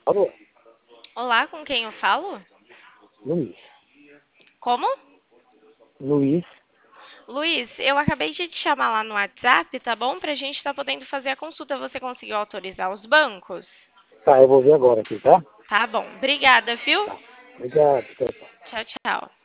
Alô, Olá, com quem eu falo? Luiz. Como? Luiz, Luiz, eu acabei de te chamar lá no WhatsApp, tá bom? Pra gente estar podendo fazer a consulta. Você conseguiu autorizar os bancos? tá, eu vou ver agora aqui, tá? Tá bom. Obrigada, viu? Tá. Obrigado, tchau, tchau. Tchau, tchau.